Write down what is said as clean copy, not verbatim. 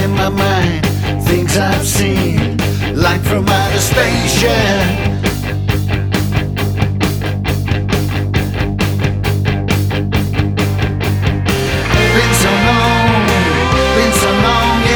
in my mind, things I've seen, like from outer space, yeah.